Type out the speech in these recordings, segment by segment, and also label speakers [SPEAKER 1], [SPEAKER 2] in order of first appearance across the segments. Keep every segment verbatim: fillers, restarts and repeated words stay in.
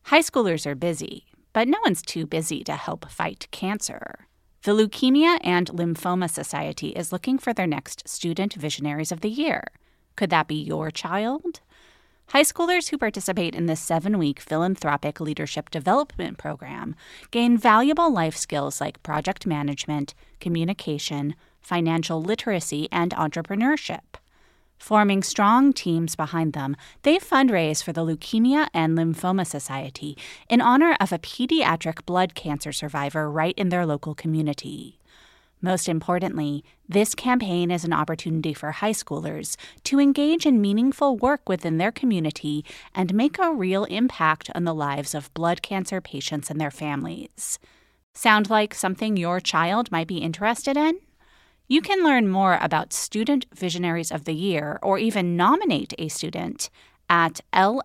[SPEAKER 1] High schoolers are busy, but no one's too busy to help fight cancer. The Leukemia and Lymphoma Society is looking for their next Student Visionaries of the Year. Could that be your child? High schoolers who participate in this seven-week philanthropic leadership development program gain valuable life skills like project management, communication, financial literacy, and entrepreneurship. Forming strong teams behind them, they fundraise for the Leukemia and Lymphoma Society in honor of a pediatric blood cancer survivor right in their local community. Most importantly, this campaign is an opportunity for high schoolers to engage in meaningful work within their community and make a real impact on the lives of blood cancer patients and their families. Sound like something your child might be interested in? You can learn more about Student Visionaries of the Year or even nominate a student at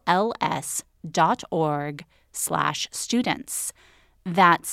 [SPEAKER 1] lls.org slash students. That's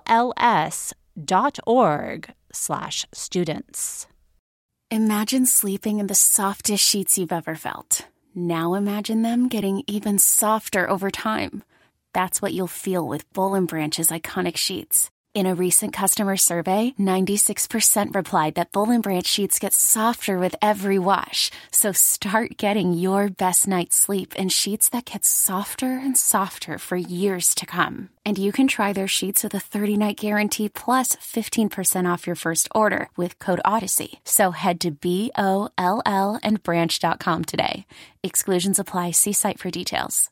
[SPEAKER 1] lls.org slash students.
[SPEAKER 2] Imagine sleeping in the softest sheets you've ever felt. Now imagine them getting even softer over time. That's what you'll feel with Boll and Branch's iconic sheets. In a recent customer survey, ninety-six percent replied that Boll and Branch sheets get softer with every wash. So start getting your best night's sleep in sheets that get softer and softer for years to come. And you can try their sheets with a thirty-night guarantee plus fifteen percent off your first order with code Odyssey. So head to B O L L and branch dot com today. Exclusions apply. See site for details.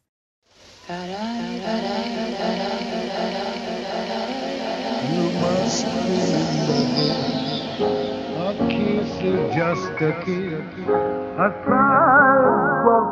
[SPEAKER 3] You must remember a kiss is just a kiss, a sigh for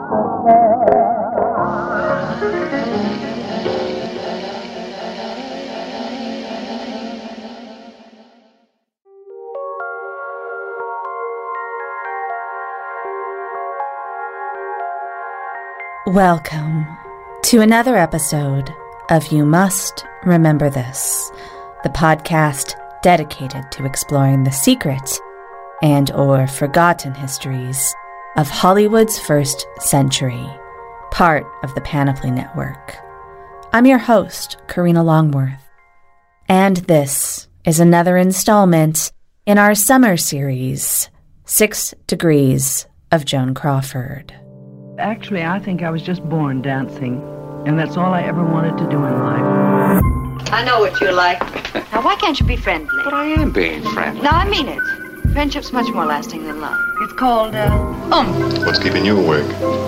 [SPEAKER 1] Welcome to another episode of You Must Remember This, the podcast dedicated to exploring the secret and or forgotten histories of Hollywood's first century, part of the Panoply Network. I'm your host, Karina Longworth, and this is another installment in our summer series, Six Degrees of Joan Crawford.
[SPEAKER 4] Actually, I think I was just born dancing, and that's all I ever wanted to do in life.
[SPEAKER 5] I know what you're like. Now, why can't you be friendly?
[SPEAKER 6] But I am being friendly.
[SPEAKER 5] No, I mean it. Friendship's much more lasting than love. It's called, uh, um.
[SPEAKER 7] What's keeping you awake?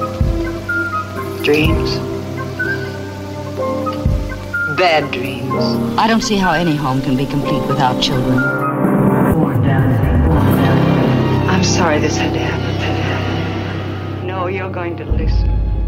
[SPEAKER 5] Dreams. Bad dreams. I don't see how any home can be complete without children.
[SPEAKER 4] Born dancing, born dancing.
[SPEAKER 5] I'm sorry this had to happen. No, you're going to listen.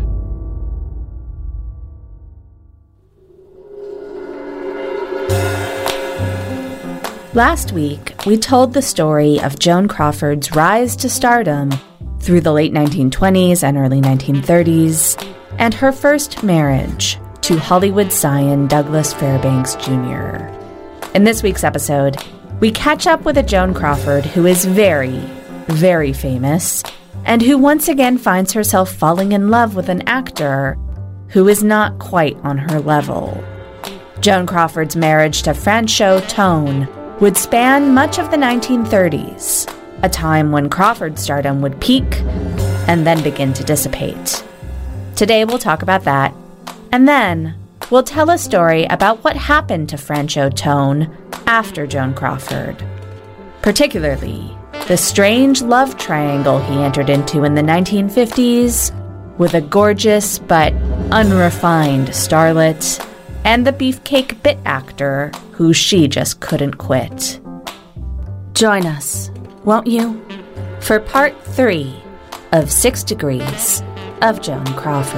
[SPEAKER 1] Last week, we told the story of Joan Crawford's rise to stardom through the late nineteen twenties and early nineteen thirties, and her first marriage to Hollywood scion Douglas Fairbanks Junior In this week's episode, we catch up with a Joan Crawford who is very, very famous, and who once again finds herself falling in love with an actor who is not quite on her level. Joan Crawford's marriage to Franchot Tone would span much of the nineteen thirties, a time when Crawford's stardom would peak and then begin to dissipate. Today we'll talk about that, and then we'll tell a story about what happened to Franchot Tone after Joan Crawford, particularly the strange love triangle he entered into in the nineteen fifties with a gorgeous but unrefined starlet and the beefcake bit actor who she just couldn't quit. Join us, won't you, for part three of Six Degrees of Joan Crawford.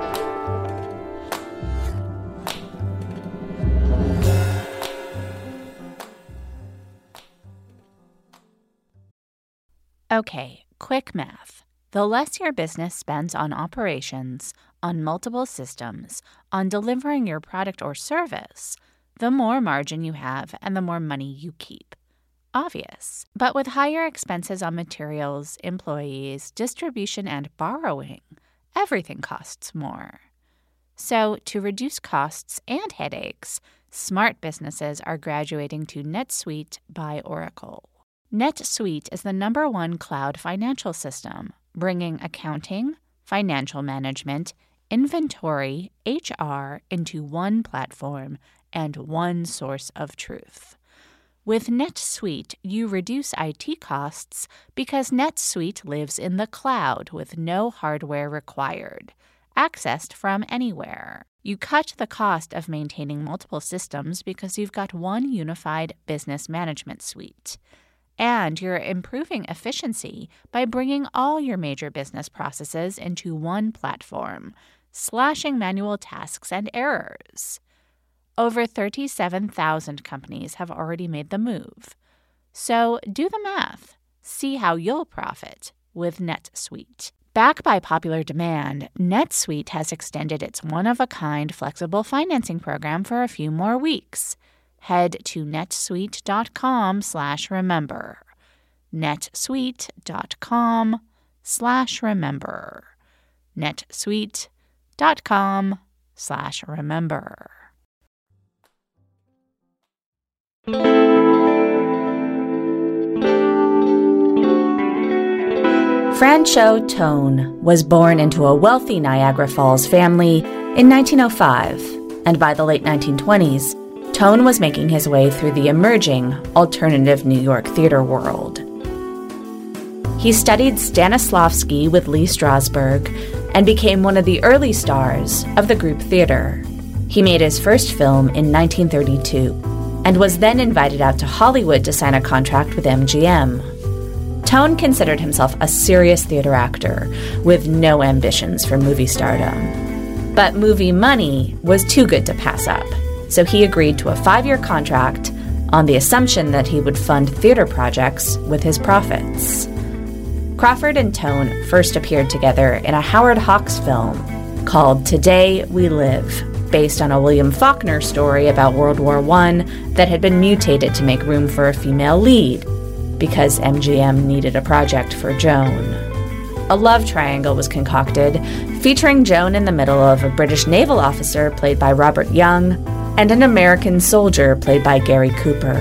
[SPEAKER 1] Okay, quick math. The less your business spends on operations, on multiple systems, on delivering your product or service, the more margin you have and the more money you keep. Obvious. But with higher expenses on materials, employees, distribution, and borrowing, everything costs more. So, to reduce costs and headaches, smart businesses are graduating to NetSuite by Oracle. NetSuite is the number one cloud financial system, bringing accounting, financial management, inventory, H R into one platform and one source of truth. With NetSuite, you reduce I T costs because NetSuite lives in the cloud with no hardware required, accessed from anywhere. You cut the cost of maintaining multiple systems because you've got one unified business management suite. And you're improving efficiency by bringing all your major business processes into one platform, slashing manual tasks and errors. Over thirty-seven thousand companies have already made the move. So do the math. See how you'll profit with NetSuite. Backed by popular demand, NetSuite has extended its one-of-a-kind flexible financing program for a few more weeks. Head to netsuite.com slash remember. netsuite.com slash remember. netsuite.com slash remember.
[SPEAKER 6] Franchot Tone was born into a wealthy Niagara Falls family in nineteen oh five, and by the late nineteen twenties, Tone was making his way through the emerging alternative New York theater world. He studied Stanislavski with Lee Strasberg and became one of the early stars of the group theater. He made his first film in nineteen thirty-two and was then invited out to Hollywood to sign a contract with M G M. Tone considered himself a serious theater actor with no ambitions for movie stardom. But movie money was too good to pass up, so he agreed to a five-year contract on the assumption that he would fund theater projects with his profits. Crawford and Tone first appeared together in a Howard Hawks film called Today We Live, based on a William Faulkner story about World War One that had been mutated to make room for a female lead, because M G M needed a project for Joan. A love triangle was concocted, featuring Joan in the middle of a British naval officer played by Robert Young and an American soldier played by Gary Cooper.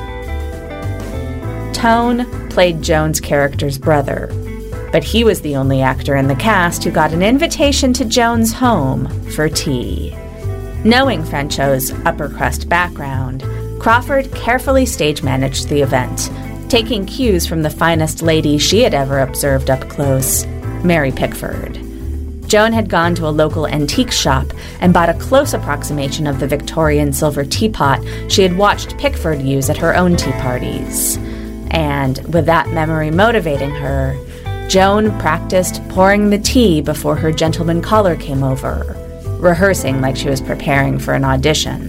[SPEAKER 6] Tone played Joan's character's brother, but he was the only actor in the cast who got an invitation to Joan's home for tea. Knowing Franchot's upper-crust background, Crawford carefully stage-managed the event, taking cues from the finest lady she had ever observed up close, Mary Pickford. Joan had gone to a local antique shop and bought a close approximation of the Victorian silver teapot she had watched Pickford use at her own tea parties. And with that memory motivating her, Joan practiced pouring the tea before her gentleman caller came over, rehearsing like she was preparing for an audition.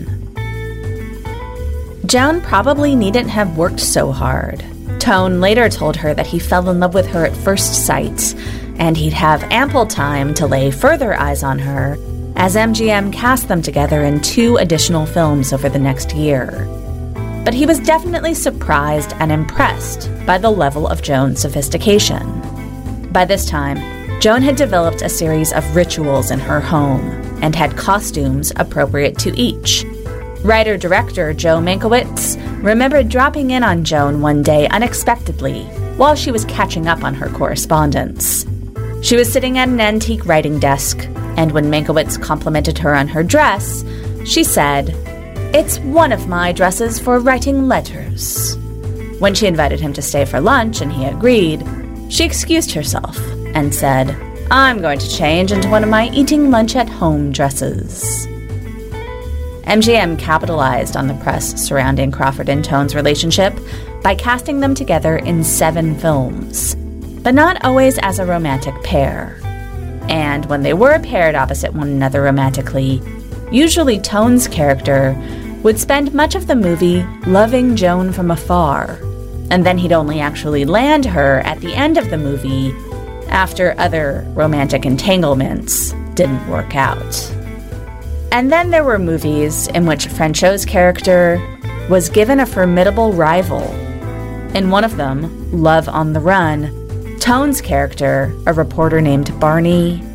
[SPEAKER 6] Joan probably needn't have worked so hard. Tone later told her that he fell in love with her at first sight, and he'd have ample time to lay further eyes on her as M G M cast them together in two additional films over the next year. But he was definitely surprised and impressed by the level of Joan's sophistication. By this time, Joan had developed a series of rituals in her home and had costumes appropriate to each. Writer-director Joe Mankiewicz remembered dropping in on Joan one day unexpectedly while she was catching up on her correspondence. She was sitting at an antique writing desk, and when Mankiewicz complimented her on her dress, she said, "It's one of my dresses for writing letters." When she invited him to stay for lunch and he agreed, she excused herself and said, "I'm going to change into one of my eating lunch at home dresses." M G M capitalized on the press surrounding Crawford and Tone's relationship by casting them together in seven films, but not always as a romantic pair. And when they were paired opposite one another romantically, usually Tone's character would spend much of the movie loving Joan from afar, and then he'd only actually land her at the end of the movie after other romantic entanglements didn't work out. And then there were movies in which Franchot's character was given a formidable rival. In one of them, Love on the Run, Tone's character, a reporter named Barney,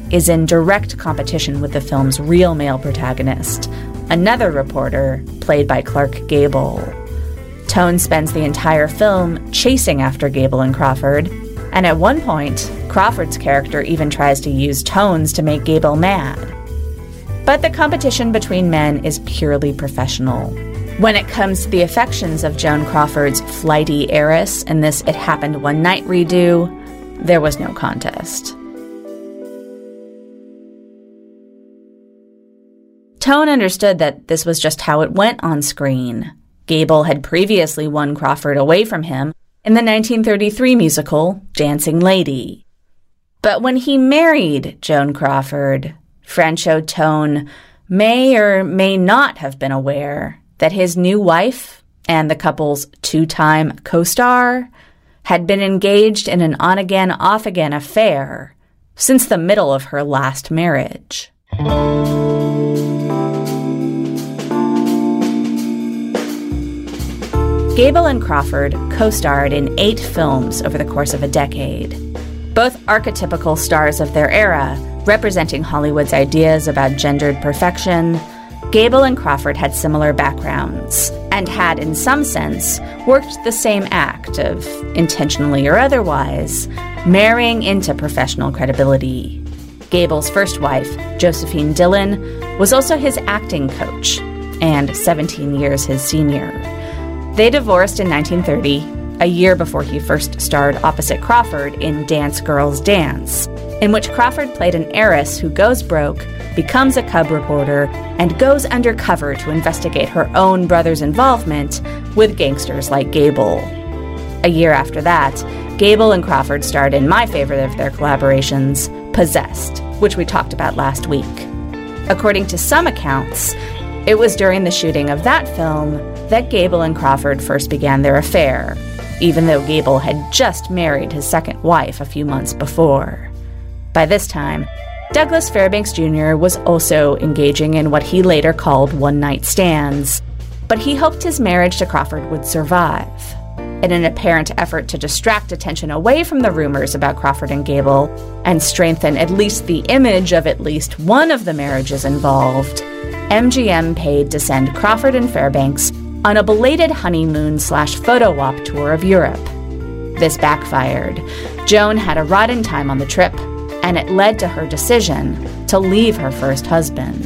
[SPEAKER 6] is in direct competition with the film's real male protagonist, another reporter played by Clark Gable. Tone spends the entire film chasing after Gable and Crawford, and at one point, Crawford's character even tries to use tones to make Gable mad. But the competition between men is purely professional. When it comes to the affections of Joan Crawford's flighty heiress in this It Happened One Night redo, there was no contest. Tone understood that this was just how it went on screen. Gable had previously won Crawford away from him in the nineteen thirty-three musical Dancing Lady. But when he married Joan Crawford, Franchot Tone may or may not have been aware that his new wife and the couple's two-time co-star had been engaged in an on-again, off-again affair since the middle of her last marriage. Gable and Crawford co-starred in eight films over the course of a decade. Both archetypical stars of their era, representing Hollywood's ideas about gendered perfection, Gable and Crawford had similar backgrounds and had, in some sense, worked the same act of, intentionally or otherwise, marrying into professional credibility. Gable's first wife, Josephine Dillon, was also his acting coach, and seventeen years his senior. They divorced in nineteen thirty, a year before he first starred opposite Crawford in Dance Girls Dance, in which Crawford played an heiress who goes broke, becomes a cub reporter, and goes undercover to investigate her own brother's involvement with gangsters like Gable. A year after that, Gable and Crawford starred in my favorite of their collaborations, Possessed, which we talked about last week. According to some accounts, it was during the shooting of that film that Gable and Crawford first began their affair, even though Gable had just married his second wife a few months before. By this time, Douglas Fairbanks Junior was also engaging in what he later called one-night stands, but he hoped his marriage to Crawford would survive. In an apparent effort to distract attention away from the rumors about Crawford and Gable and strengthen at least the image of at least one of the marriages involved, M G M paid to send Crawford and Fairbanks on a belated honeymoon slash photo op tour of Europe. This backfired. Joan had a rotten time on the trip, and it led to her decision to leave her first husband.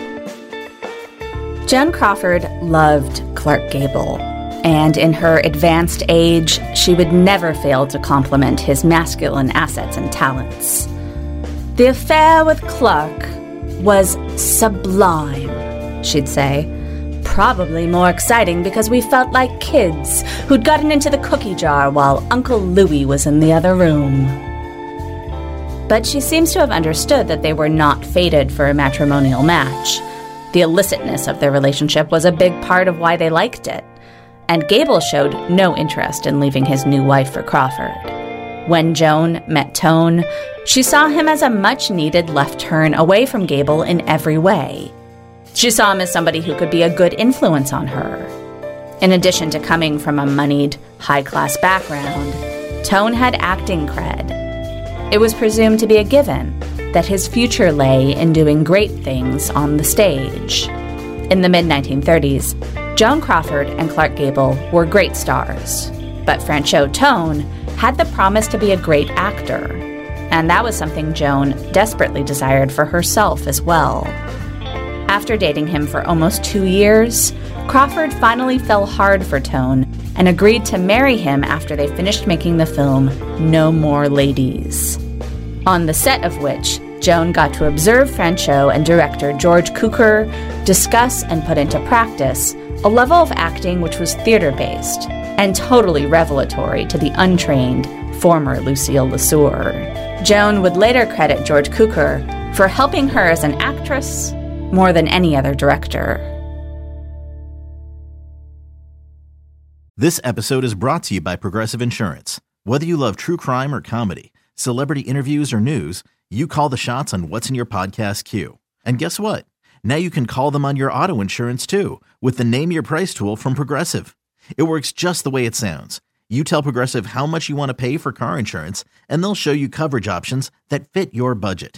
[SPEAKER 6] Joan Crawford loved Clark Gable, and in her advanced age, she would never fail to compliment his masculine assets and talents. The affair with Clark was sublime, she'd say. Probably more exciting because we felt like kids who'd gotten into the cookie jar while Uncle Louie was in the other room. But she seems to have understood that they were not fated for a matrimonial match. The illicitness of their relationship was a big part of why they liked it, and Gable showed no interest in leaving his new wife for Crawford. When Joan met Tone, she saw him as a much-needed left turn away from Gable in every way. She saw him as somebody who could be a good influence on her. In addition to coming from a moneyed, high-class background, Tone had acting cred. It was presumed to be a given that his future lay in doing great things on the stage. In the mid nineteen thirties, Joan Crawford and Clark Gable were great stars, but Franchot Tone had the promise to be a great actor, and that was something Joan desperately desired for herself as well. After dating him for almost two years, Crawford finally fell hard for Tone and agreed to marry him after they finished making the film No More Ladies, on the set of which Joan got to observe Franchot and director George Cukor discuss and put into practice a level of acting which was theater-based and totally revelatory to the untrained former Lucille Lesueur. Joan would later credit George Cukor for helping her as an actress more than any other director.
[SPEAKER 7] This episode is brought to you by Progressive Insurance. Whether you love true crime or comedy, celebrity interviews or news, you call the shots on what's in your podcast queue. And guess what? Now you can call them on your auto insurance too with the Name Your Price tool from Progressive. It works just the way it sounds. You tell Progressive how much you want to pay for car insurance, and they'll show you coverage options that fit your budget.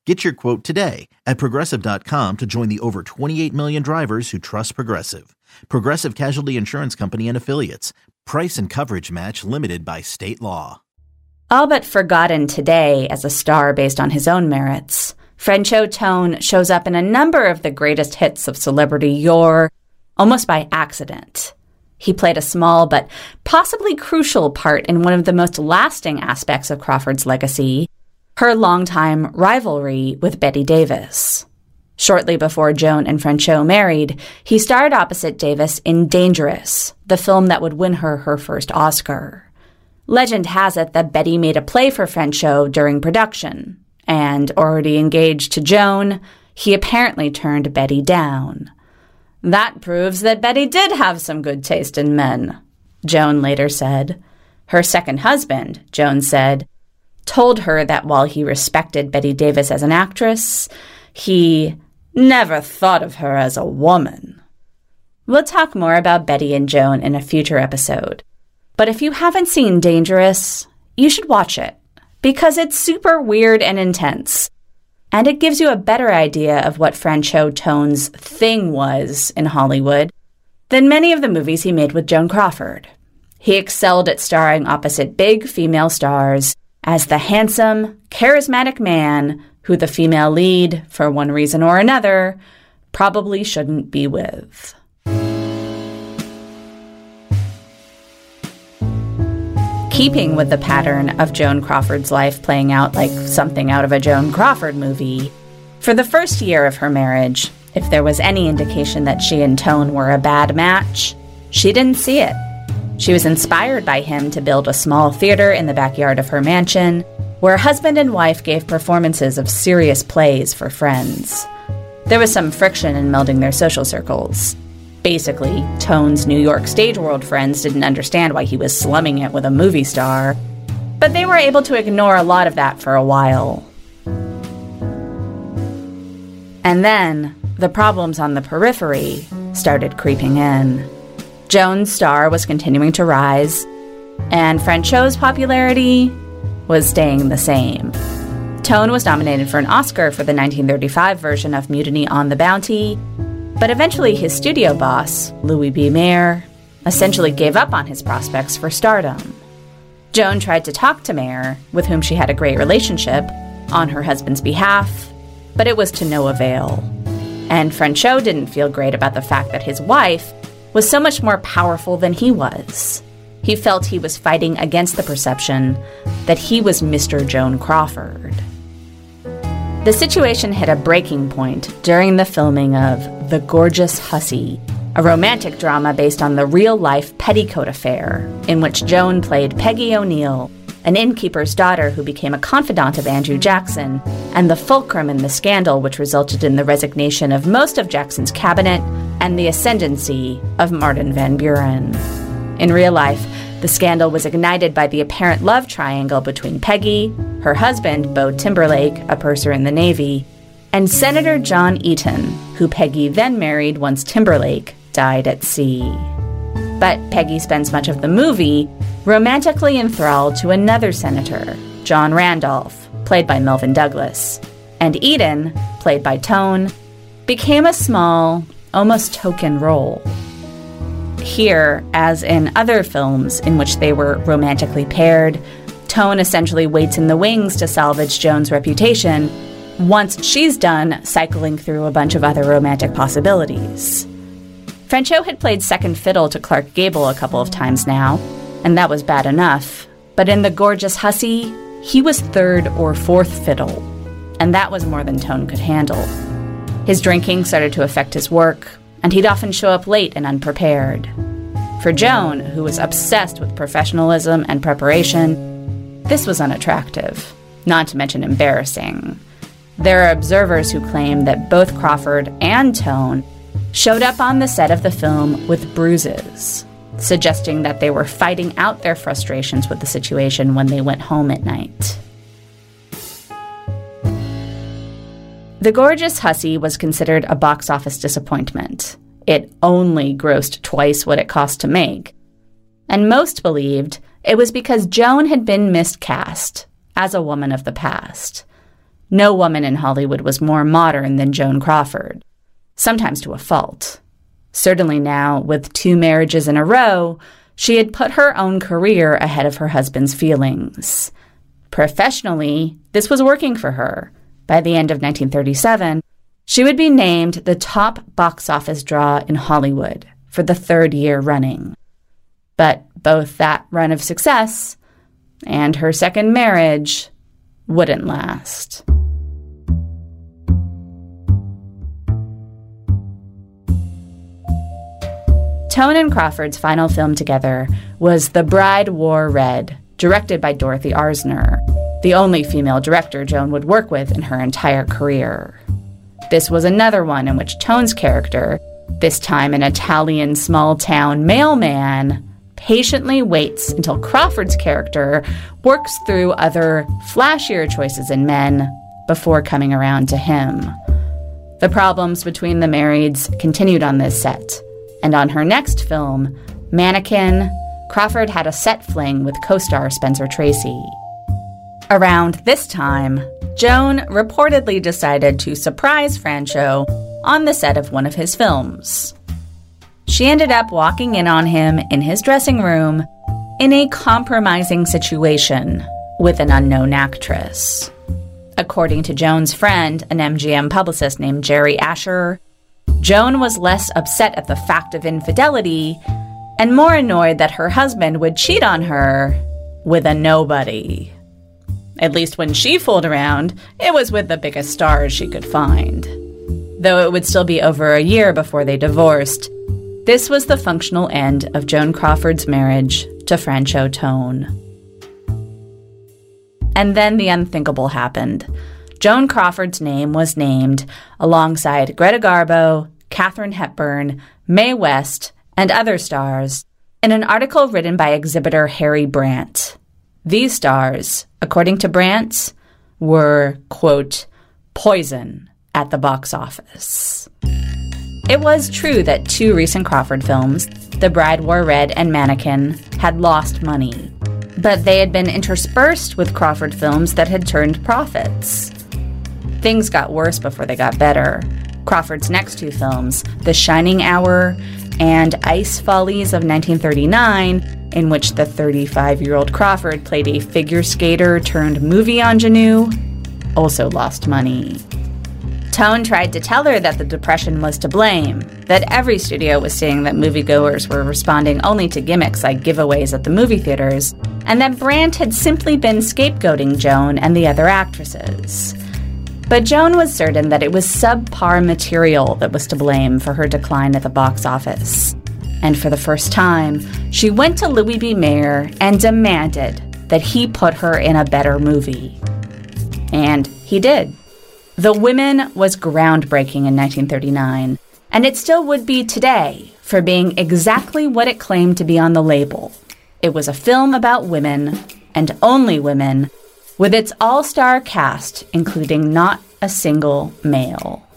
[SPEAKER 7] Get your quote today at Progressive dot com to join the over twenty-eight million drivers who trust Progressive. Progressive Casualty Insurance Company and Affiliates. Price and coverage match limited by state law.
[SPEAKER 6] All but forgotten today as a star based on his own merits, Franchot Tone shows up in a number of the greatest hits of celebrity yore, almost by accident. He played a small but possibly crucial part in one of the most lasting aspects of Crawford's legacy, her longtime rivalry with Bette Davis. Shortly before Joan and Franchot married, he starred opposite Davis in Dangerous, the film that would win her her first Oscar. Legend has it that Bette made a play for Franchot during production, and already engaged to Joan, he apparently turned Bette down. That proves that Bette did have some good taste in men, Joan later said. Her second husband, Joan said, told her that while he respected Bette Davis as an actress, he never thought of her as a woman. We'll talk more about Bette and Joan in a future episode. But if you haven't seen Dangerous, you should watch it, because it's super weird and intense. And it gives you a better idea of what Franchot Tone's thing was in Hollywood than many of the movies he made with Joan Crawford. He excelled at starring opposite big female stars as the handsome, charismatic man who the female lead, for one reason or another, probably shouldn't be with. Keeping with the pattern of Joan Crawford's life playing out like something out of a Joan Crawford movie, for the first year of her marriage, if there was any indication that she and Tone were a bad match, she didn't see it. She was inspired by him to build a small theater in the backyard of her mansion, where husband and wife gave performances of serious plays for friends. There was some friction in melding their social circles. Basically, Tone's New York stage world friends didn't understand why he was slumming it with a movie star, but they were able to ignore a lot of that for a while. And then, the problems on the periphery started creeping in. Joan's star was continuing to rise, and Franchot's popularity was staying the same. Tone was nominated for an Oscar for the nineteen thirty-five version of Mutiny on the Bounty, but eventually his studio boss, Louis B. Mayer, essentially gave up on his prospects for stardom. Joan tried to talk to Mayer, with whom she had a great relationship, on her husband's behalf, but it was to no avail. And Franchot didn't feel great about the fact that his wife was so much more powerful than he was. He felt he was fighting against the perception that he was Mister Joan Crawford. The situation hit a breaking point during the filming of The Gorgeous Hussy, a romantic drama based on the real-life Petticoat Affair, in which Joan played Peggy O'Neill, an innkeeper's daughter who became a confidant of Andrew Jackson, and the fulcrum in the scandal which resulted in the resignation of most of Jackson's cabinet and the ascendancy of Martin Van Buren. In real life, the scandal was ignited by the apparent love triangle between Peggy, her husband, Beau Timberlake, a purser in the Navy, and Senator John Eaton, who Peggy then married once Timberlake died at sea. But Peggy spends much of the movie romantically enthralled to another senator, John Randolph, played by Melvyn Douglas, and Eden, played by Tone, became a small, almost token role. Here, as in other films in which they were romantically paired, Tone essentially waits in the wings to salvage Joan's reputation once she's done cycling through a bunch of other romantic possibilities. Franchot had played second fiddle to Clark Gable a couple of times now, and that was bad enough. But in The Gorgeous Hussy, he was third or fourth fiddle, and that was more than Tone could handle. His drinking started to affect his work, and he'd often show up late and unprepared. For Joan, who was obsessed with professionalism and preparation, this was unattractive, not to mention embarrassing. There are observers who claim that both Crawford and Tone showed up on the set of the film with bruises, suggesting that they were fighting out their frustrations with the situation when they went home at night. The Gorgeous Hussy was considered a box office disappointment. It only grossed twice what it cost to make. And most believed it was because Joan had been miscast as a woman of the past. No woman in Hollywood was more modern than Joan Crawford, sometimes to a fault. Certainly now, with two marriages in a row, she had put her own career ahead of her husband's feelings. Professionally, this was working for her. By the end of nineteen thirty-seven, she would be named the top box office draw in Hollywood for the third year running. But both that run of success and her second marriage wouldn't last. Tone and Crawford's final film together was The Bride Wore Red, directed by Dorothy Arzner, the only female director Joan would work with in her entire career. This was another one in which Tone's character, this time an Italian small-town mailman, patiently waits until Crawford's character works through other, flashier choices in men before coming around to him. The problems between the marrieds continued on this set, and on her next film, Mannequin, Crawford had a set fling with co-star Spencer Tracy. Around this time, Joan reportedly decided to surprise Francho on the set of one of his films. She ended up walking in on him in his dressing room in a compromising situation with an unknown actress. According to Joan's friend, an M G M publicist named Jerry Asher, Joan was less upset at the fact of infidelity and more annoyed that her husband would cheat on her with a nobody. At least when she fooled around, it was with the biggest stars she could find. Though it would still be over a year before they divorced, this was the functional end of Joan Crawford's marriage to Francho Tone. And then the unthinkable happened. Joan Crawford's name was named alongside Greta Garbo, Katharine Hepburn, Mae West, and other stars in an article written by exhibitor Harry Brandt. These stars, according to Brandt, were, quote, poison at the box office. It was true that two recent Crawford films, The Bride Wore Red and Mannequin, had lost money, but they had been interspersed with Crawford films that had turned profits. Things got worse before they got better. Crawford's next two films, The Shining Hour and Ice Follies of nineteen thirty-nine, in which the thirty-five-year-old Crawford played a figure skater turned movie ingenue, also lost money. Tone tried to tell her that the Depression was to blame, that every studio was seeing that moviegoers were responding only to gimmicks like giveaways at the movie theaters, and that Brandt had simply been scapegoating Joan and the other actresses. But Joan was certain that it was subpar material that was to blame for her decline at the box office. And for the first time, she went to Louis B. Mayer and demanded that he put her in a better movie. And he did. The Women was groundbreaking in nineteen thirty-nine, and it still would be today for being exactly what it claimed to be on the label. It was a film about women, and only women, with its all-star cast, including not a single male.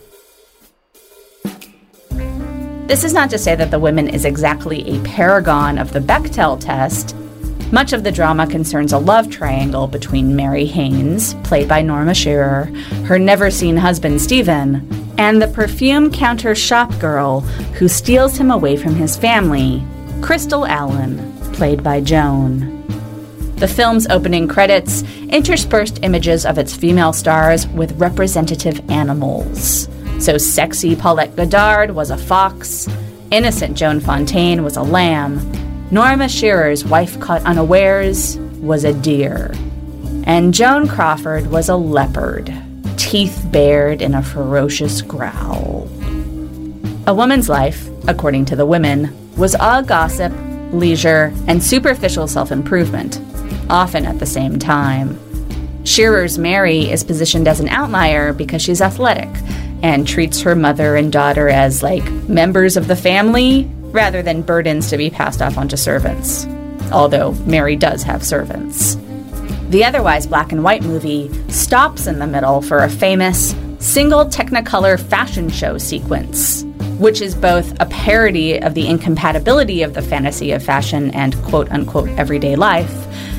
[SPEAKER 6] This is not to say that The Women is exactly a paragon of the Bechdel test. Much of the drama concerns a love triangle between Mary Haines, played by Norma Shearer, her never-seen husband Stephen, and the perfume counter shop girl who steals him away from his family, Crystal Allen, played by Joan. The film's opening credits interspersed images of its female stars with representative animals. So sexy Paulette Goddard was a fox, innocent Joan Fontaine was a lamb, Norma Shearer's wife caught unawares was a deer, and Joan Crawford was a leopard, teeth bared in a ferocious growl. A woman's life, according to The Women, was all gossip, leisure, and superficial self-improvement, often at the same time. Shearer's Mary is positioned as an outlier because she's athletic and treats her mother and daughter as, like, members of the family rather than burdens to be passed off onto servants, although Mary does have servants. The otherwise black and white movie stops in the middle for a famous single Technicolor fashion show sequence, which is both a parody of the incompatibility of the fantasy of fashion and quote-unquote everyday life,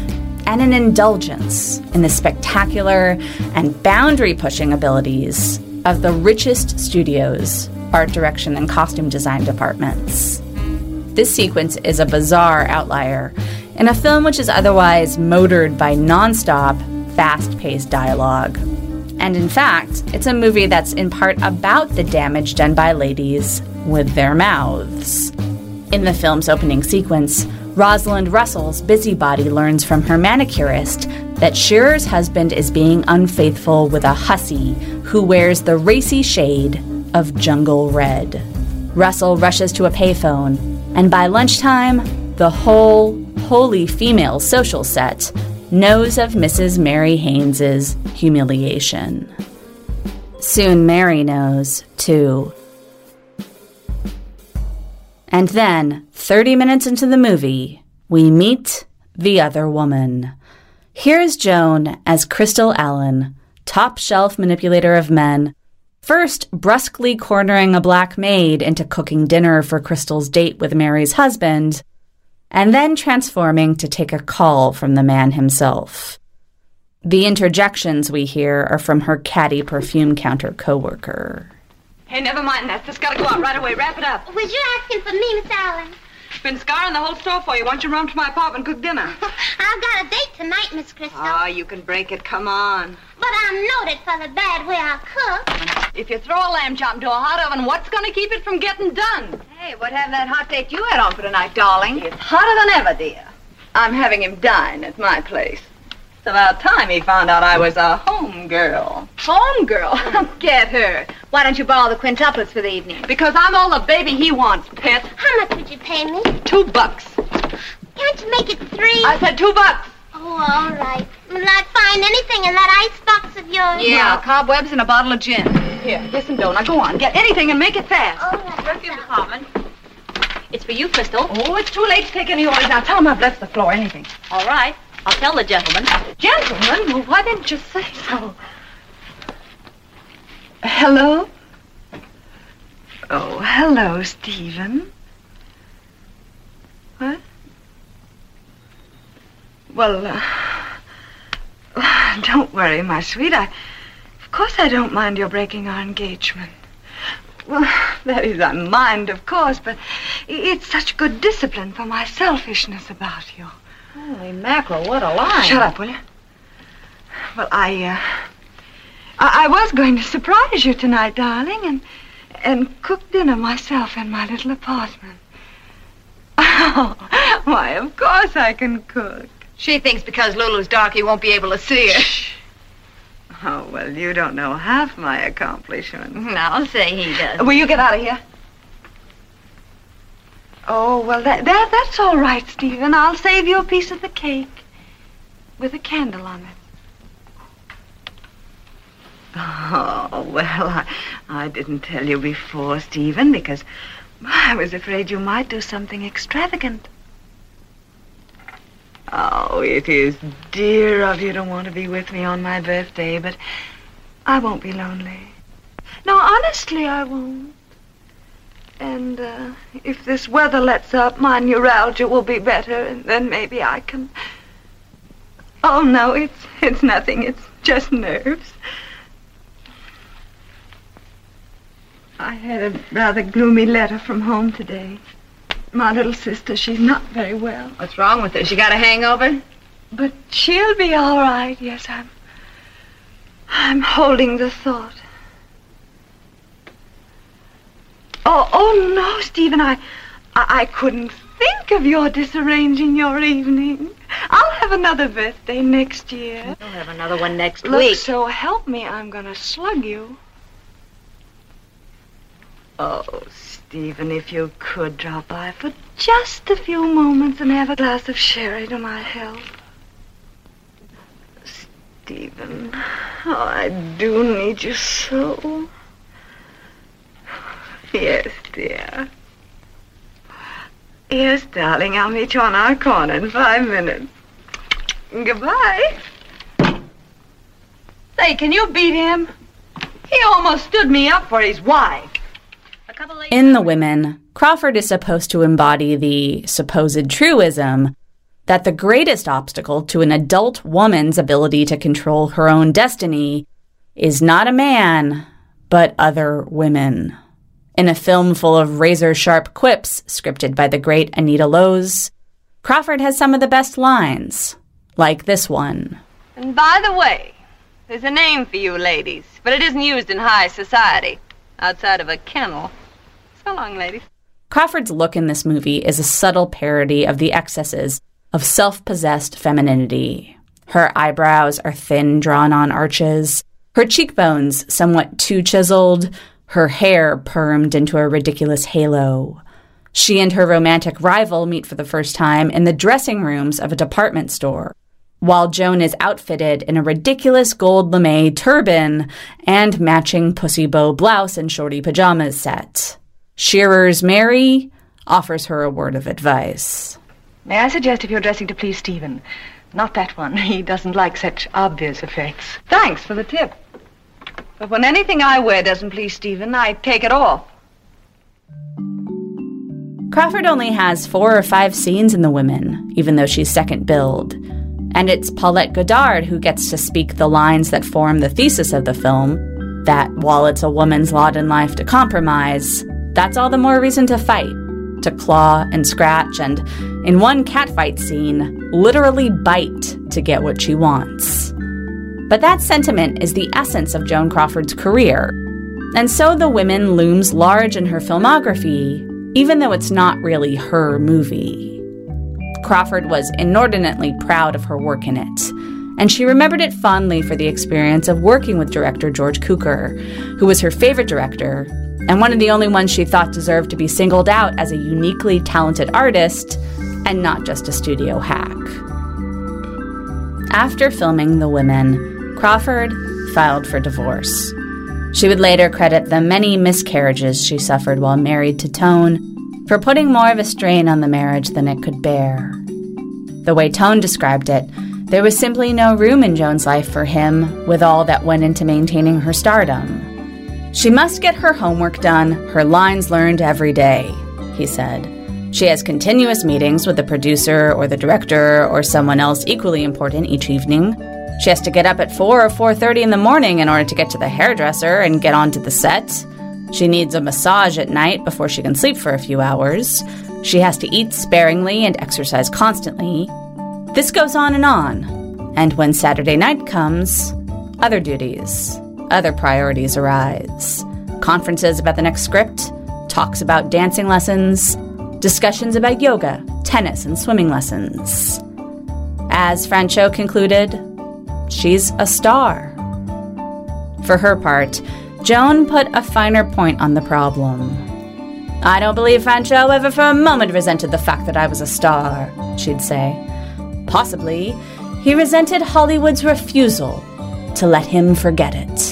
[SPEAKER 6] and an indulgence in the spectacular and boundary-pushing abilities of the richest studios, art direction, and costume design departments. This sequence is a bizarre outlier in a film which is otherwise motored by nonstop, fast-paced dialogue. And in fact, it's a movie that's in part about the damage done by ladies with their mouths. In the film's opening sequence, Rosalind Russell's busybody learns from her manicurist that Shearer's husband is being unfaithful with a hussy who wears the racy shade of jungle red. Russell rushes to a payphone, and by lunchtime, the whole, wholly female social set knows of Missus Mary Haynes's humiliation. Soon Mary knows, too. And then, thirty minutes into the movie, we meet the other woman. Here's Joan as Crystal Allen, top-shelf manipulator of men, first brusquely cornering a black maid into cooking dinner for Crystal's date with Mary's husband, and then transforming to take a call from the man himself. The interjections we hear are from her catty perfume counter coworker.
[SPEAKER 5] Hey, never mind that. This gotta go out right away. Wrap it up.
[SPEAKER 8] Was you asking for me, Miss Allen?
[SPEAKER 5] Been scouring the whole store for you. Why don't you run to my apartment and cook dinner?
[SPEAKER 8] I've got a date tonight, Miss Crystal.
[SPEAKER 5] Ah, oh, you can break it. Come on.
[SPEAKER 8] But I'm noted for the bad way I cook.
[SPEAKER 5] If you throw a lamb chop into a hot oven, what's gonna keep it from getting done? Hey, what have that hot date you had on for tonight, darling? It's hotter than ever, dear. I'm having him dine at my place. It's about time he found out I was a home girl. Home girl? Get her. Why don't you borrow the quintuplets for the evening? Because I'm all the baby he wants, pet.
[SPEAKER 8] How much would you pay me?
[SPEAKER 5] Two bucks.
[SPEAKER 8] Can't you make it three?
[SPEAKER 5] I said two bucks.
[SPEAKER 8] Oh, all right. Will I find anything in that icebox of yours?
[SPEAKER 5] Yeah, well, cobwebs and a bottle of gin. Here, listen, Donna, go on. Get anything and make it fast.
[SPEAKER 8] All right.
[SPEAKER 5] Perfume department. It's for you, Crystal. Oh, it's too late to take any orders. Now, tell him I've left the floor. Anything.
[SPEAKER 9] All right. I'll tell the gentleman.
[SPEAKER 5] Gentleman? Well, why didn't you say so? Hello? Oh, hello, Stephen. What? Well, uh, don't worry, my sweet. I, of course I don't mind your breaking our engagement. Well, that is, I mind, of course, but it's such good discipline for my selfishness about you.
[SPEAKER 9] Holy mackerel, what a lie.
[SPEAKER 5] Shut up, will you? Well, I, uh, I, I was going to surprise you tonight, darling, and, and cook dinner myself in my little apartment. Oh, why, of course I can cook.
[SPEAKER 9] She thinks because Lulu's dark, he won't be able to see her.
[SPEAKER 5] Shh. Oh, well, you don't know half my accomplishments.
[SPEAKER 9] I'll say he does.
[SPEAKER 5] Will you get out of here? Oh, well, that, that that's all right, Stephen. I'll save you a piece of the cake with a candle on it. Oh, well, I, I didn't tell you before, Stephen, because I was afraid you might do something extravagant. Oh, it is dear of you to want to be with me on my birthday, but I won't be lonely. No, honestly, I won't. And uh, if this weather lets up, my neuralgia will be better, and then maybe I can... Oh, no, it's it's nothing. It's just nerves. I had a rather gloomy letter from home today. My little sister, she's not very well.
[SPEAKER 9] What's wrong with her? She got a hangover?
[SPEAKER 5] But she'll be all right. Yes, I'm... I'm holding the thought. Oh, oh, no, Stephen, I, I, I couldn't think of your disarranging your evening. I'll have another birthday next year.
[SPEAKER 9] You'll have another one next
[SPEAKER 5] Look,
[SPEAKER 9] week.
[SPEAKER 5] So help me, I'm gonna slug you. Oh, Stephen, if you could drop by for just a few moments and have a glass of sherry to my health. Stephen, oh, I do need you so. Yes, dear. Yes, darling, I'll meet you on our corner in five minutes. Goodbye. Say, can you beat him? He almost stood me up for his wife.
[SPEAKER 6] In The Women, Crawford is supposed to embody the supposed truism that the greatest obstacle to an adult woman's ability to control her own destiny is not a man, but other women. In a film full of razor-sharp quips scripted by the great Anita Loos, Crawford has some of the best lines, like this one.
[SPEAKER 9] And by the way, there's a name for you ladies, but it isn't used in high society, outside of a kennel. So long, ladies.
[SPEAKER 6] Crawford's look in this movie is a subtle parody of the excesses of self-possessed femininity. Her eyebrows are thin, drawn-on arches, her cheekbones somewhat too chiseled, her hair permed into a ridiculous halo. She and her romantic rival meet for the first time in the dressing rooms of a department store, while Joan is outfitted in a ridiculous gold lame turban and matching pussy bow blouse and shorty pajamas set. Shearer's Mary offers her a word of advice.
[SPEAKER 5] May I suggest if you're dressing to please Stephen? Not that one. He doesn't like such obvious effects.
[SPEAKER 9] Thanks for the tip. But when anything I wear doesn't please Stephen, I take it off.
[SPEAKER 6] Crawford only has four or five scenes in The Women, even though she's second billed. And it's Paulette Goddard who gets to speak the lines that form the thesis of the film, that while it's a woman's lot in life to compromise, that's all the more reason to fight, to claw and scratch, and, in one catfight scene, literally bite to get what she wants. But that sentiment is the essence of Joan Crawford's career, and so The Women looms large in her filmography, even though it's not really her movie. Crawford was inordinately proud of her work in it, and she remembered it fondly for the experience of working with director George Cukor, who was her favorite director, and one of the only ones she thought deserved to be singled out as a uniquely talented artist, and not just a studio hack. After filming The Women, Crawford filed for divorce. She would later credit the many miscarriages she suffered while married to Tone for putting more of a strain on the marriage than it could bear. The way Tone described it, there was simply no room in Joan's life for him with all that went into maintaining her stardom. She must get her homework done, her lines learned every day, he said. She has continuous meetings with the producer or the director or someone else equally important each evening. She has to get up at four or four thirty in the morning in order to get to the hairdresser and get onto the set. She needs a massage at night before she can sleep for a few hours. She has to eat sparingly and exercise constantly. This goes on and on. And when Saturday night comes, other duties, other priorities arise. Conferences about the next script, talks about dancing lessons, discussions about yoga, tennis, and swimming lessons. As Franchot concluded, she's a star. For her part, Joan put a finer point on the problem. I don't believe Franchot ever for a moment resented the fact that I was a star, she'd say. Possibly, he resented Hollywood's refusal to let him forget it.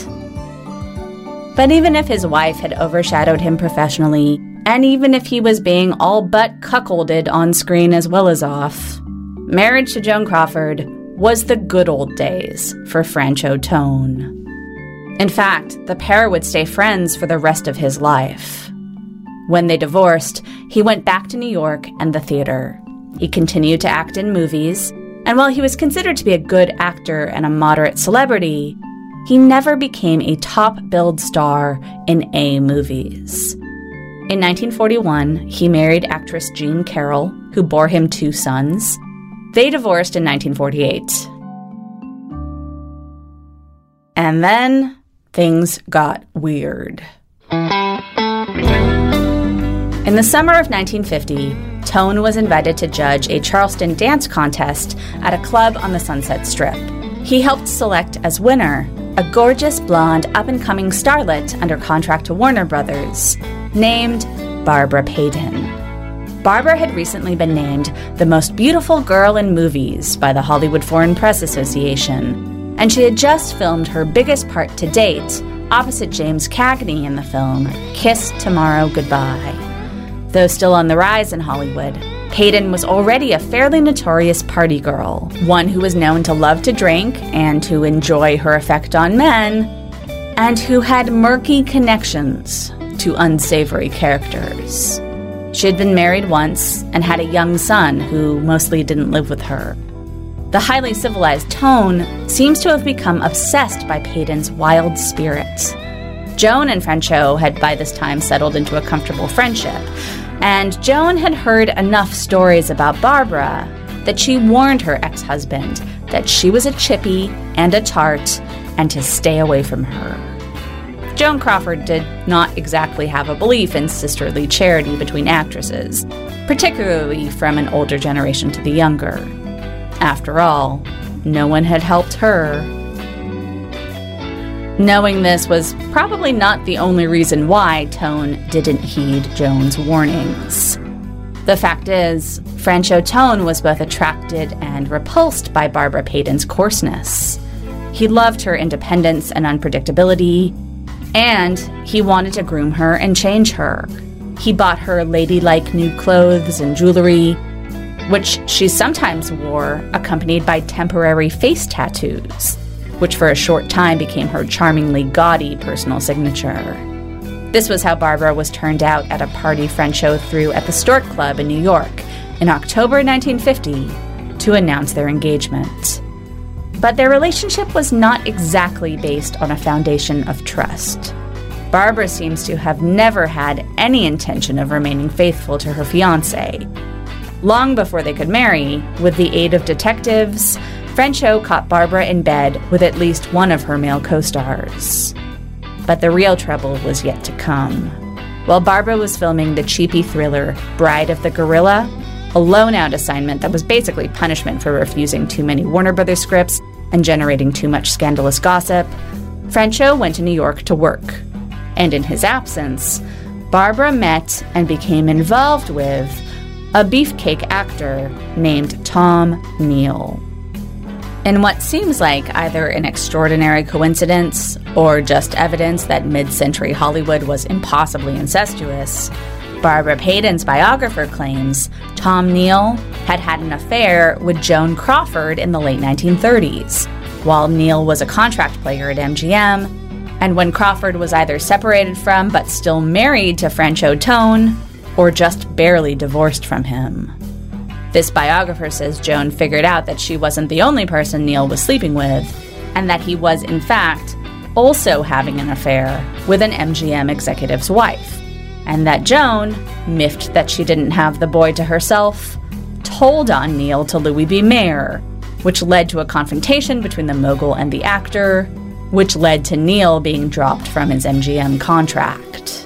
[SPEAKER 6] But even if his wife had overshadowed him professionally, and even if he was being all but cuckolded on screen as well as off, marriage to Joan Crawford was the good old days for Franchot Tone. In fact, the pair would stay friends for the rest of his life. When they divorced, he went back to New York and the theater. He continued to act in movies, and while he was considered to be a good actor and a moderate celebrity, he never became a top-billed star in A movies. In nineteen forty-one, he married actress Jean Carroll, who bore him two sons. They divorced in nineteen forty-eight. And then things got weird. In the summer of nineteen fifty, Tone was invited to judge a Charleston dance contest at a club on the Sunset Strip. He helped select as winner a gorgeous blonde up-and-coming starlet under contract to Warner Brothers, named Barbara Payton. Barbara had recently been named the most beautiful girl in movies by the Hollywood Foreign Press Association, and she had just filmed her biggest part to date opposite James Cagney in the film Kiss Tomorrow Goodbye. Though still on the rise in Hollywood, Payton was already a fairly notorious party girl, one who was known to love to drink and to enjoy her effect on men, and who had murky connections to unsavory characters. She had been married once and had a young son who mostly didn't live with her. The highly civilized Tone seems to have become obsessed by Peyton's wild spirit. Joan and Franchot had by this time settled into a comfortable friendship, and Joan had heard enough stories about Barbara that she warned her ex-husband that she was a chippy and a tart and to stay away from her. Joan Crawford did not exactly have a belief in sisterly charity between actresses, particularly from an older generation to the younger. After all, no one had helped her. Knowing this was probably not the only reason why Tone didn't heed Joan's warnings. The fact is, Franchot Tone was both attracted and repulsed by Barbara Peyton's coarseness. He loved her independence and unpredictability, and he wanted to groom her and change her. He bought her ladylike new clothes and jewelry, which she sometimes wore accompanied by temporary face tattoos, which for a short time became her charmingly gaudy personal signature. This was how Barbara was turned out at a party Franchot threw at the Stork Club in New York in October nineteen fifty to announce their engagement. But their relationship was not exactly based on a foundation of trust. Barbara seems to have never had any intention of remaining faithful to her fiancé. Long before they could marry, with the aid of detectives, Franchot caught Barbara in bed with at least one of her male co-stars. But the real trouble was yet to come. While Barbara was filming the cheapy thriller Bride of the Gorilla, a loan-out assignment that was basically punishment for refusing too many Warner Brothers scripts and generating too much scandalous gossip, Franchot went to New York to work. And in his absence, Barbara met and became involved with a beefcake actor named Tom Neal. In what seems like either an extraordinary coincidence or just evidence that mid-century Hollywood was impossibly incestuous, Barbara Peyton's biographer claims Tom Neal had had an affair with Joan Crawford in the late nineteen thirties, while Neal was a contract player at M G M, and when Crawford was either separated from but still married to Franchot Tone, or just barely divorced from him. This biographer says Joan figured out that she wasn't the only person Neal was sleeping with, and that he was, in fact, also having an affair with an M G M executive's wife, and that Joan, miffed that she didn't have the boy to herself, told on Neal to Louis B. Mayer, which led to a confrontation between the mogul and the actor, which led to Neal being dropped from his M G M contract.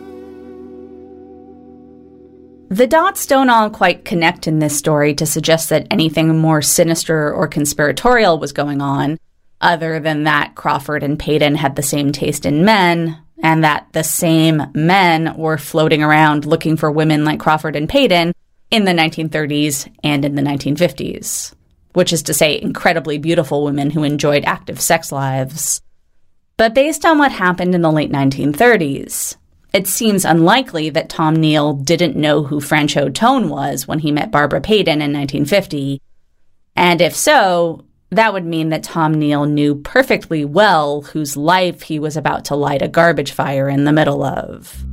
[SPEAKER 6] The dots don't all quite connect in this story to suggest that anything more sinister or conspiratorial was going on, other than that Crawford and Peyton had the same taste in men, and that the same men were floating around looking for women like Crawford and Peyton in the nineteen thirties and in the nineteen fifties, which is to say incredibly beautiful women who enjoyed active sex lives. But based on what happened in the late nineteen thirties, it seems unlikely that Tom Neal didn't know who Franchot Tone was when he met Barbara Peyton in nineteen fifty. And if so, that would mean that Tom Neal knew perfectly well whose life he was about to light a garbage fire in the middle of.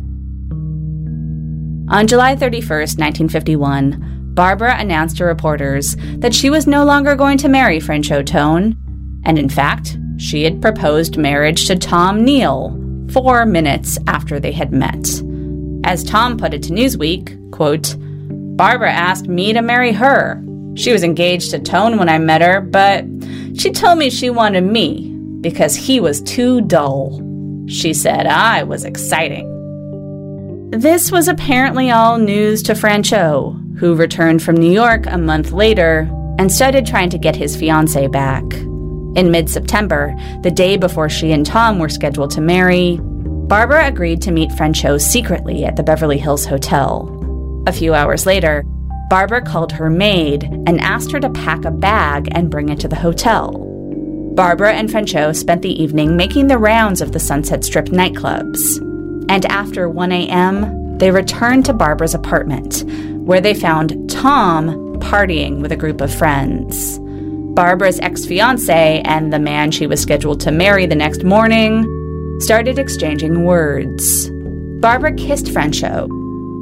[SPEAKER 6] On July thirty-first, nineteen fifty-one, Barbara announced to reporters that she was no longer going to marry Franchot Tone, and in fact, she had proposed marriage to Tom Neal four minutes after they had met. As Tom put it to Newsweek, quote, "Barbara asked me to marry her. She was engaged to Tone when I met her, but she told me she wanted me because he was too dull. She said I was exciting." This was apparently all news to Franchot, who returned from New York a month later and started trying to get his fiancée back. In mid-September, the day before she and Tom were scheduled to marry, Barbara agreed to meet Franchot secretly at the Beverly Hills Hotel. A few hours later, Barbara called her maid and asked her to pack a bag and bring it to the hotel. Barbara and Franchot spent the evening making the rounds of the Sunset Strip nightclubs. And after one a.m., they returned to Barbara's apartment, where they found Tom partying with a group of friends. Barbara's ex-fiancé and the man she was scheduled to marry the next morning started exchanging words. Barbara kissed Franchot,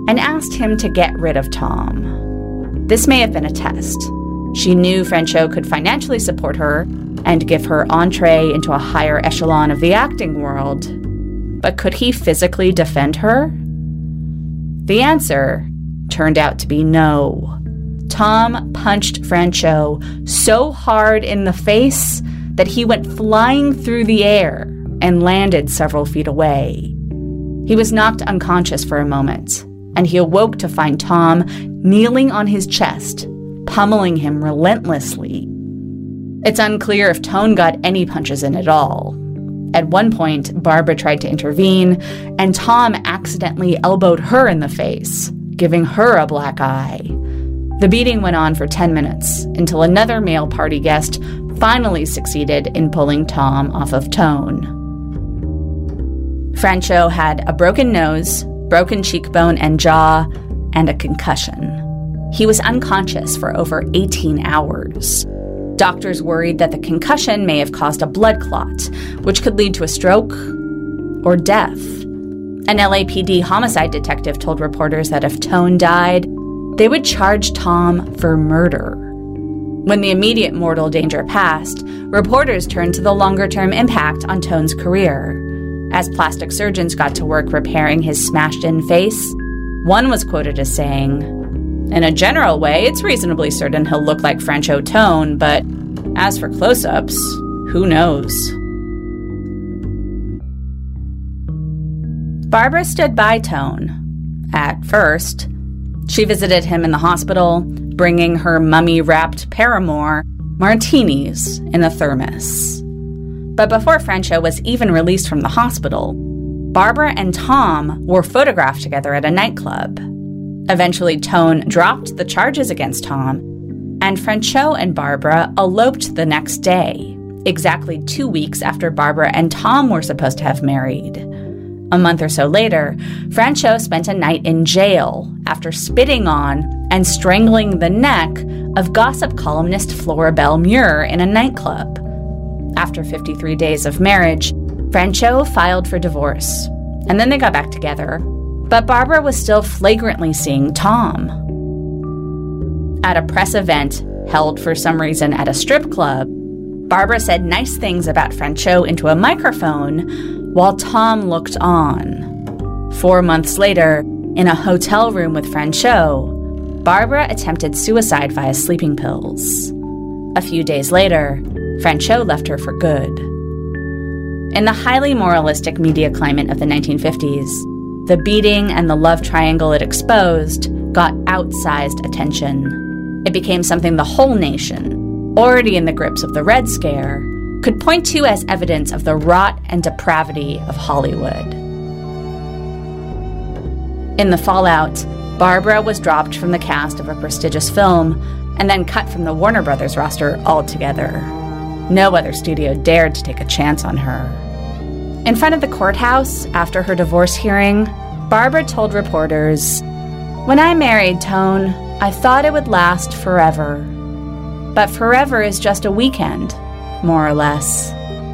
[SPEAKER 6] and asked him to get rid of Tom. This may have been a test. She knew Franchot could financially support her and give her entree into a higher echelon of the acting world. But could he physically defend her? The answer turned out to be no. Tom punched Franchot so hard in the face that he went flying through the air and landed several feet away. He was knocked unconscious for a moment, and he awoke to find Tom kneeling on his chest, pummeling him relentlessly. It's unclear if Tone got any punches in at all. At one point, Barbara tried to intervene, and Tom accidentally elbowed her in the face, giving her a black eye. The beating went on for ten minutes, until another male party guest finally succeeded in pulling Tom off of Tone. Franchot had a broken nose, broken cheekbone and jaw, and a concussion. He was unconscious for over eighteen hours. Doctors worried that the concussion may have caused a blood clot, which could lead to a stroke or death. An L A P D homicide detective told reporters that if Tone died, they would charge Tom for murder. When the immediate mortal danger passed, reporters turned to the longer-term impact on Tone's career. As plastic surgeons got to work repairing his smashed-in face, one was quoted as saying, "In a general way, it's reasonably certain he'll look like Franchot Tone, but as for close-ups, who knows?" Barbara stood by Tone. At first, she visited him in the hospital, bringing her mummy-wrapped paramour martinis in a thermos. But before Franchot was even released from the hospital, Barbara and Tom were photographed together at a nightclub. Eventually, Tone dropped the charges against Tom, and Franchot and Barbara eloped the next day, exactly two weeks after Barbara and Tom were supposed to have married. A month or so later, Franchot spent a night in jail after spitting on and strangling the neck of gossip columnist Flora Belle Muir in a nightclub. After fifty-three days of marriage, Franchot filed for divorce, and then they got back together. But Barbara was still flagrantly seeing Tom. At a press event held for some reason at a strip club, Barbara said nice things about Franchot into a microphone while Tom looked on. Four months later, in a hotel room with Franchot, Barbara attempted suicide via sleeping pills. A few days later, Franchot left her for good. In the highly moralistic media climate of the nineteen fifties, the beating and the love triangle it exposed got outsized attention. It became something the whole nation, already in the grips of the Red Scare, could point to as evidence of the rot and depravity of Hollywood. In the fallout, Barbara was dropped from the cast of a prestigious film and then cut from the Warner Brothers roster altogether. No other studio dared to take a chance on her. In front of the courthouse, after her divorce hearing, Barbara told reporters, "When I married Tone, I thought it would last forever. But forever is just a weekend, more or less."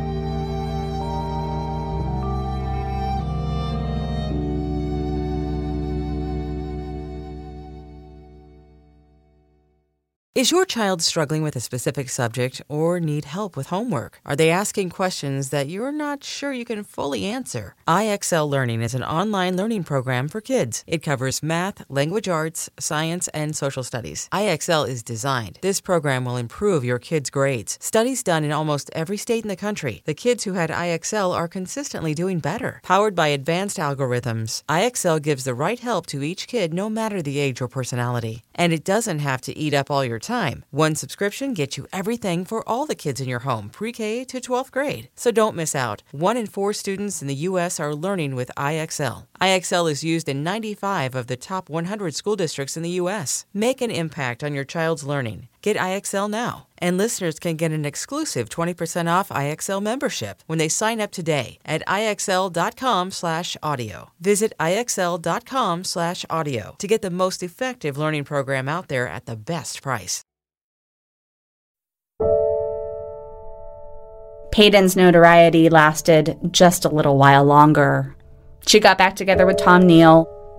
[SPEAKER 10] Is your child struggling with a specific subject or need help with homework? Are they asking questions that you're not sure you can fully answer? I X L Learning is an online learning program for kids. It covers math, language arts, science, and social studies. I X L is designed. This program will improve your kids' grades. Studies done in almost every state in the country. The kids who had I X L are consistently doing better. Powered by advanced algorithms, I X L gives the right help to each kid no matter the age or personality. And it doesn't have to eat up all your time. One subscription gets you everything for all the kids in your home, pre-K to twelfth grade. So don't miss out. One in four students in the U S are learning with I X L. I X L is used in ninety-five of the top one hundred school districts in the U S. Make an impact on your child's learning. Get I X L now. And listeners can get an exclusive twenty percent off I X L membership when they sign up today at IXL.com slash audio. Visit IXL.com slash audio to get the most effective learning program out there at the best price.
[SPEAKER 6] Payton's notoriety lasted just a little while longer. She got back together with Tom Neal,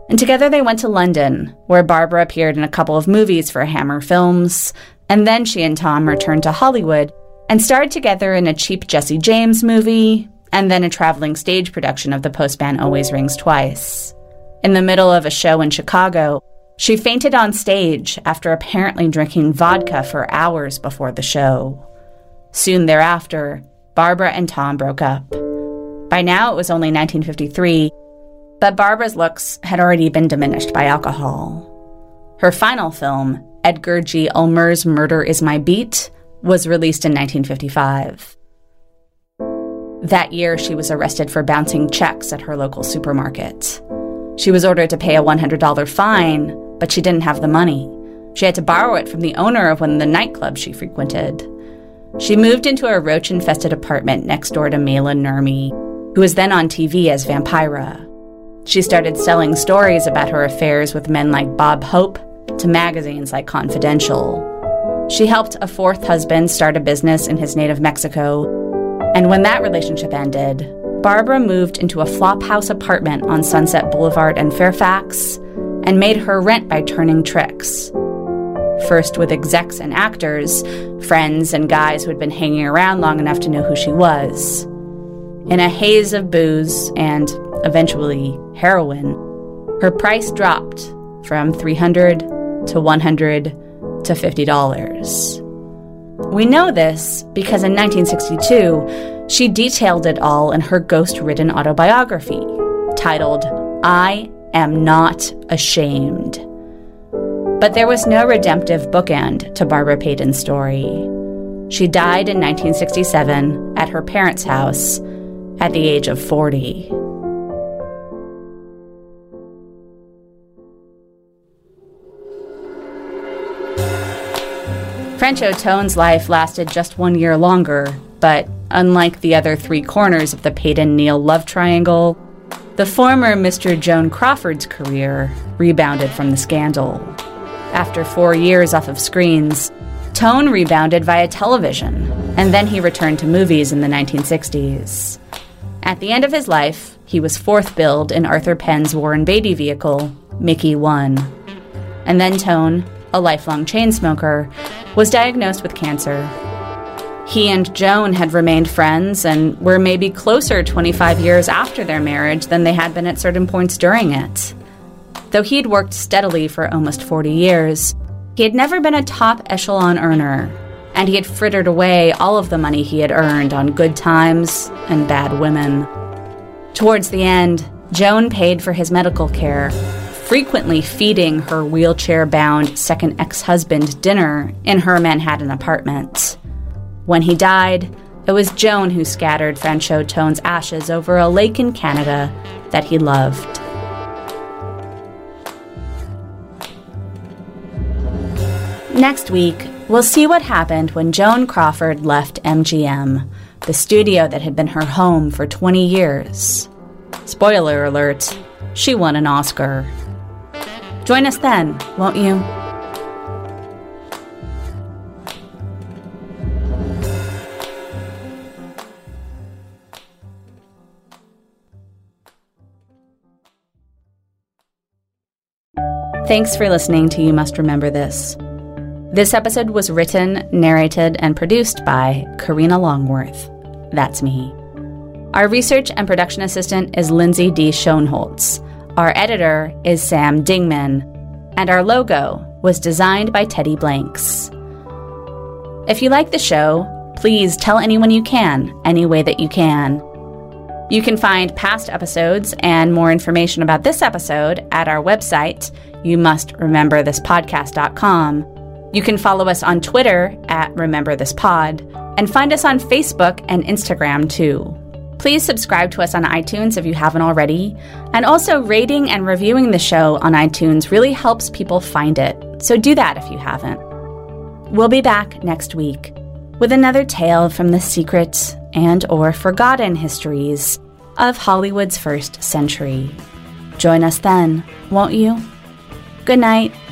[SPEAKER 6] And together they went to London, where Barbara appeared in a couple of movies for Hammer Films, and then she and Tom returned to Hollywood and starred together in a cheap Jesse James movie, and then a traveling stage production of The Postman Always Rings Twice. In the middle of a show in Chicago, she fainted on stage after apparently drinking vodka for hours before the show. Soon thereafter, Barbara and Tom broke up. By now it was only nineteen fifty-three, but Barbara's looks had already been diminished by alcohol. Her final film, Edgar G. Ulmer's Murder Is My Beat, was released in nineteen fifty-five. That year, she was arrested for bouncing checks at her local supermarket. She was ordered to pay a one hundred dollars fine, but she didn't have the money. She had to borrow it from the owner of one of the nightclubs she frequented. She moved into a roach-infested apartment next door to Maylin Nurmi, who was then on T V as Vampira. She started selling stories about her affairs with men like Bob Hope to magazines like Confidential. She helped a fourth husband start a business in his native Mexico, and when that relationship ended, Barbara moved into a flophouse apartment on Sunset Boulevard in Fairfax and made her rent by turning tricks. First with execs and actors, friends and guys who had been hanging around long enough to know who she was. In a haze of booze and, eventually, heroin, her price dropped from three hundred dollars to one hundred dollars to fifty dollars. We know this because in nineteen sixty-two, she detailed it all in her ghost-ridden autobiography, titled, I Am Not Ashamed. But there was no redemptive bookend to Barbara Payton's story. She died in nineteen sixty-seven at her parents' house at the age of forty. Franchot Tone's life lasted just one year longer, but unlike the other three corners of the Payton-Neal love triangle, the former Mister Joan Crawford's career rebounded from the scandal. After four years off of screens, Tone rebounded via television, and then he returned to movies in the nineteen sixties. At the end of his life, he was fourth billed in Arthur Penn's Warren Beatty vehicle, Mickey one. And then Tone, a lifelong chain smoker, was diagnosed with cancer. He and Joan had remained friends and were maybe closer twenty-five years after their marriage than they had been at certain points during it. Though he'd worked steadily for almost forty years, he had never been a top echelon earner, and he had frittered away all of the money he had earned on good times and bad women. Towards the end, Joan paid for his medical care, frequently feeding her wheelchair-bound second ex-husband dinner in her Manhattan apartment. When he died, it was Joan who scattered Franchot Tone's ashes over a lake in Canada that he loved. Next week, we'll see what happened when Joan Crawford left M G M, the studio that had been her home for twenty years. Spoiler alert, she won an Oscar. Join us then, won't you? Thanks for listening to You Must Remember This. This episode was written, narrated, and produced by Karina Longworth. That's me. Our research and production assistant is Lindsay D. Schoenholtz. Our editor is Sam Dingman. And our logo was designed by Teddy Blanks. If you like the show, please tell anyone you can, any way that you can. You can find past episodes and more information about this episode at our website, you must remember this podcast dot com. You can follow us on Twitter at Remember This Pod, and find us on Facebook and Instagram too. Please subscribe to us on iTunes if you haven't already, and also rating and reviewing the show on iTunes really helps people find it, so do that if you haven't. We'll be back next week with another tale from the secret and or forgotten histories of Hollywood's first century. Join us then, won't you? Good night.